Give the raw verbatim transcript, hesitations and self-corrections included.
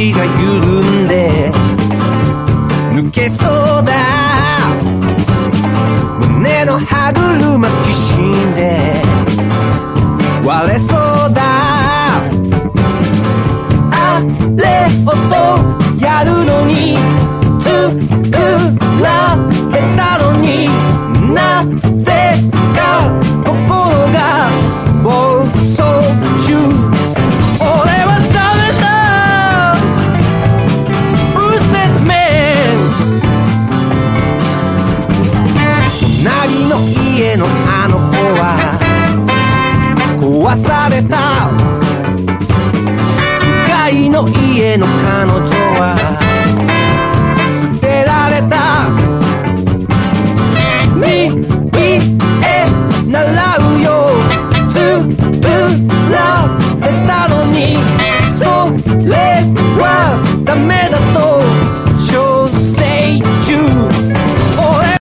足が緩んで抜けそうだ胸の歯車きしんで割れそうだあれをそうやるのに作られたのになぜか心が暴走中俺は誰だ Who's that man 隣の家のあの子は壊された